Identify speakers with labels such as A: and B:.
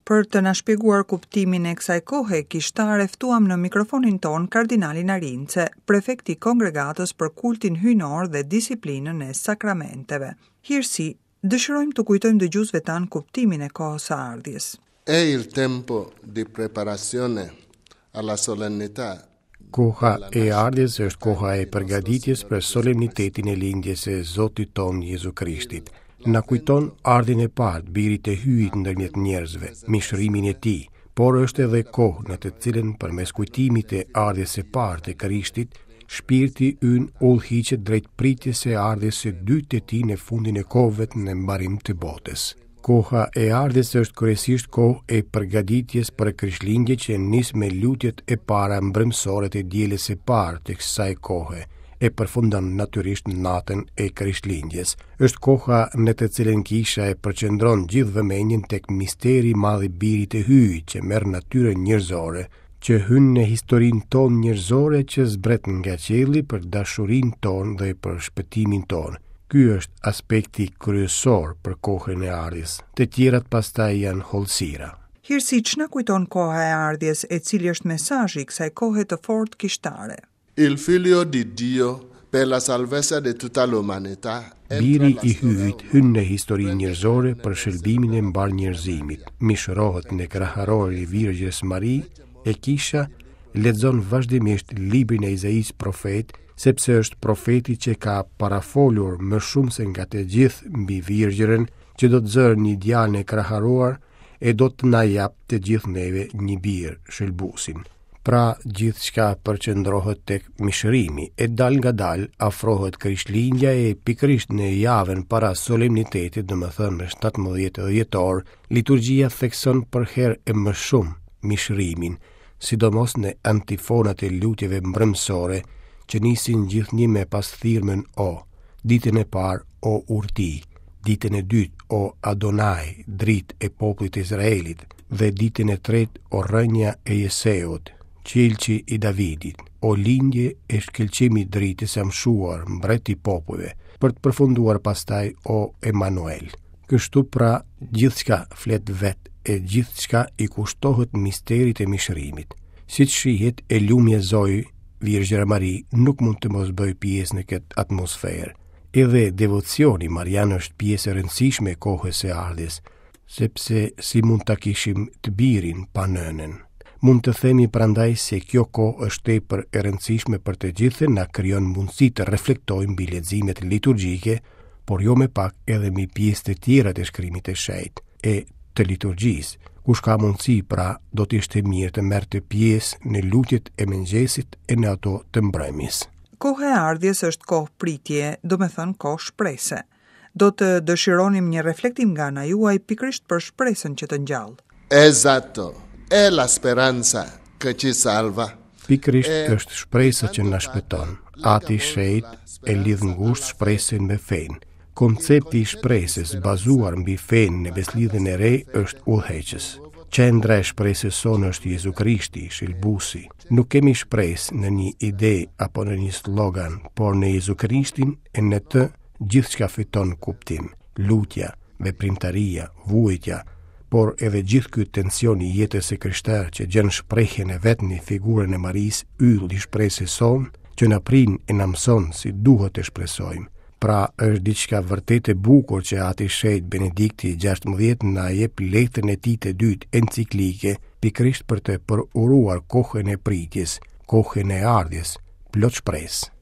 A: Për të na shpjeguar kuptimin e kësaj kohe kishtare, ftuam në mikrofonin ton kardinalin Arince, prefekti i Kongregatës për kultin hyjnor dhe disiplinën e sakramenteve. Hirsi, dëshirojmë të kujtojmë dëgjuesve tan kuptimin e kohës së ardhjes.
B: È il tempo di preparazione alla solennità.
C: Koha e ardhjes është koha e përgatitjes për solemnitetin e lindjes së Zotit ton Jezu Krishtit. Na kujton ardhin e parë, birit e hyjit ndërmjet njerëzve, mishërimin e tij, por është edhe kohë në të cilën përmes kujtimit e ardhjes së parë të Krishtit, shpirti ynë udhëhiqet drejt pritjes së ardhjes së dytë të tij në fundin e kohëve në mbarim të botës. Koha e ardhjes është kryesisht kohë e përgatitjes për Krishtlindje që nis me lutjet e para mbrëmësore të dielës së parë të kësaj kohe, e përfundon natyrisht natën e Krishtlindjes. Është koha në të cilën Kisha e përqendron gjithë vëmendjen tek misteri i madh i birit të hyjit që merr natyrën njerëzore, që hyn në historinë tonë njerëzore që zbret nga qielli për dashurinë tonë dhe për shpëtimin tonë. Ky është aspekti kryesor për kohën e ardhjes. Të tjerat pastaj janë hollësira.
A: Hirsi, ç'na kujton koha e ardhjes, e cili është mesazhi i kësaj kohe të fortë kishtare?
B: Il figlio di Dio per la salvezza di tutta l'umanità.
C: Biri i hyjit hyn në historinë njerëzore për shëlbimin e mbar njerëzimit. Mishërohet në kraharori i Virgjës Mari e Kisha lexon vazhdimisht librin e Izaias profet, sepse është profeti që ka parafolur më shumë se nga të gjithë mbi Virgjën, që do të zërë një djalë në kraharuar e do të na jap të gjithë neve një bir shëlbusin. Pra gjithçka përqendrohet tek mishërimi e dal nga dal afrohet Krishtlindja e pikërisht në javën para solemnitetit, domethënë në 17 dhjetor, liturgjia thekson për herë e më shumë mishërimin, sidomos në antifonat e lutjeve mbrëmësore që nisin gjithnjë me pasthirmën O, ditën e parë O urti, ditën e dytë O Adonai, dritë e popullit Izraelit, dhe ditën e tretë O rënja e Jeseut, qelçi i Davidit, O lindje e shkëlqimi i dritës së mshuar, mbret i popujve, për të përfunduar pastaj O Emanuel. Kështu pra gjithçka flet vet e gjithçka i kushtohet misterit e mishërimit. Siç shihet, e lumja Zoj, Virgjëra Mari, nuk mund të mos bëj pjesë në këtë atmosferë. Edhe devocioni marian është pjesë e rëndësishme e kohës së ardhjes, sepse si mund ta kishim të birin pa nënën. Mund të themi prandaj se kjo kohë është tepër e rëndësishme për të gjithë, na krijon mundësi të reflektojmë mbi leximet liturgjike, por jo me pak edhe mbi pjesë të tjera të shkrimit të shenjtë e të liturgjisë. Kush ka mundësi pra do të ishte mirë të merrte pjesë në lutjet e mëngjesit e në ato të mbrëmjes.
A: Koha e ardhjes është kohë pritje, domethënë kohë shprese. Do të dëshironim një reflektim nga ana juaj pikërisht për shpresën që të ngjall.
B: Esatto. È la speranza che ci salva.
C: Pikërisht është shpresa që na shpëton. Ati i shenjtë e lidh ngushtë shpresën me fenë. Koncepti i shpresës bazuar mbi fenë në beslidhjen e re është udhëheqës. Qendra e shpresës sonë është Jezu Krishti, shëlbuesi. Nuk kemi shpresë në një ide apo në një slogan, por në Jezu Krishtin e në të gjithçka fiton kuptim. Lutja, veprimtaria, vuajtja, por edhe gjithë ky tension i jetës së krishterë që gjen shprehjen e vet në figurën e Marisë, yll i shpresës sonë, që na prin e na mëson si duhet të shpresojmë. Pra është diçka vërtet e bukur që Ati i Shenjtë Benedikti 16 na jep letrën e tij të dytë enciklike, pikërisht për të përuruar kohën e pritjes, kohën e ardhjes, plot shpresë.